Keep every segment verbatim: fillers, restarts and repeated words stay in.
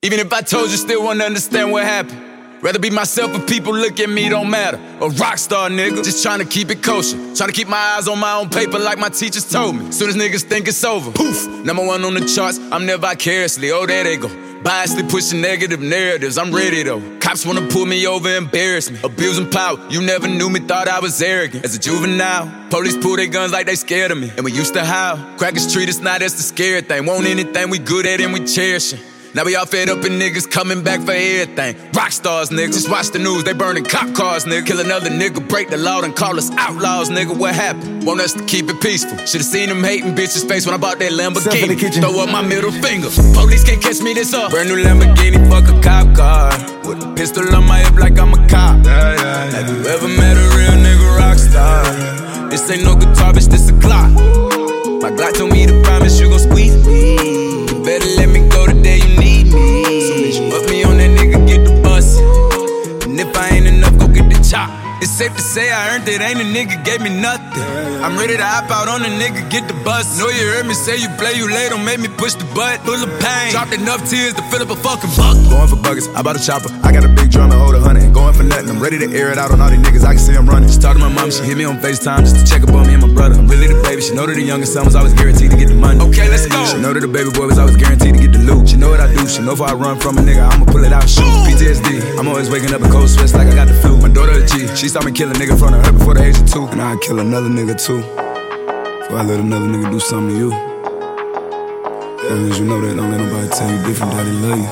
Even if I told you, still wouldn't understand what happened. Rather be myself if people look at me, don't matter. A rock star, nigga, just trying to keep it kosher. Trying to keep my eyes on my own paper like my teachers told me. Soon as niggas think it's over, poof, number one on the charts, I'm there vicariously, oh there they go. Biasly pushing negative narratives, I'm ready though. Cops wanna pull me over, embarrass me. Abusing power, you never knew me, thought I was arrogant. As a juvenile, police pull their guns like they scared of me. And we used to howl, crackers treat us now, that's the scary thing. Want anything we good at and we cherish it. Now we all fed up and niggas coming back for everything. Rock stars, nigga, just watch the news, they burning cop cars, nigga. Kill another nigga, break the law and call us outlaws, nigga. What happened? Want us to keep it peaceful. Should've seen them hating bitches' face when I bought that Lamborghini. Throw up my middle finger, police can't catch me this up. Brand new Lamborghini, fuck a cop car. With a pistol on my hip like I'm a cop. Yeah, yeah, yeah. Have you ever met a real nigga rock star? This ain't no guitar, bitch, this a Glock. My Glock told me to promise you gon' squeeze me. You better let me go the day you need me. So bitch, you put me on that nigga, get the bus. And if I ain't enough, go get the chop. It's safe to say I earned it, ain't a nigga gave me nothing. I'm ready to hop out on a nigga, get the bus. Know you heard me say you play, you late, don't make me push the butt. Full of pain, dropped enough tears to fill up a fucking bucket. Going for buckets, I bought a chopper. I got a big drum and hold a hundred. Ain't going for nothing, I'm ready to air it out on all these niggas, I can see I'm running. She talked to my mom, she hit me on FaceTime just to check up on me and my brother. I'm really the baby, she know that the youngest son was always guaranteed to get the money. Okay, let's go. She know that the baby boy was always guaranteed to get the loot. She know what I do, she know if I run from a nigga, I'ma pull it out and shoot. P T S D, I'm always waking up in cold sweats like I got the flu. My daughter a G, she saw me kill a nigga in front of her before the age of two. And I'd kill another nigga too, before I let another nigga do something to you. As long as you know that, don't let nobody tell you different, that they love you.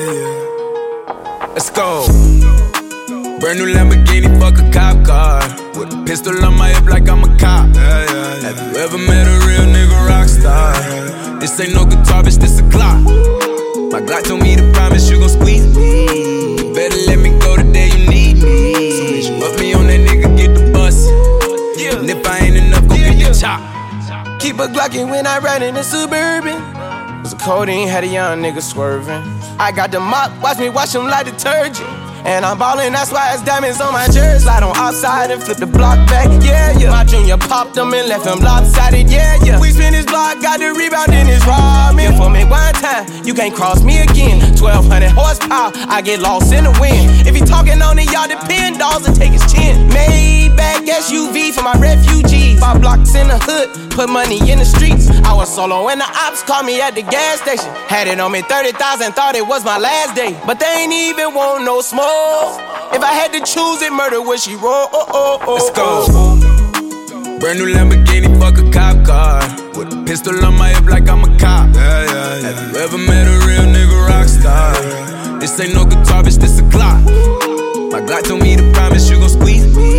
Let's go. Brand new Lamborghini, fuck a cop car. With a pistol on my hip like I'm a cop. Yeah, yeah, yeah. Have you ever met a real nigga rock star? This ain't no guitar, bitch, this a Glock. My Glock told me to promise you gon' squeeze me. You better let me go the day you need me. So bitch, you put me on that nigga, get the bus. Yeah. And if I ain't enough, go yeah, get yeah. the chop. Keep a Glockin' when I ride in the Suburban. Was a codeine, had a young nigga swerving. I got the mop, watch me wash him like detergent. And I'm ballin', that's why it's diamonds on my jersey. Slide on outside and flip the block back, yeah, yeah. My junior popped him and left him lopsided, yeah, yeah. We spin his block, got the rebound in his ramen. For me one time, you can't cross me again. twelve hundred horsepower, I get lost in the wind. If he talking on it, y'all depend, dolls and take his chin. Maybach S U V for my refugees. Five blocks in the hood, put money in the streets. I was solo and the ops called me at the gas station. Had it on me thirty thousand, thought it was my last day. But they ain't even want no smoke. If I had to choose it, murder would she roll? Oh, oh, oh, Let's go. Brand new Lamborghini, fuck a cop car. With a pistol on my hip like I'm a cop. Yeah, yeah, yeah. Have you ever met a real nigga rock star? This ain't no guitar, bitch, this a Glock. My Glock told me to promise you gon' squeeze me.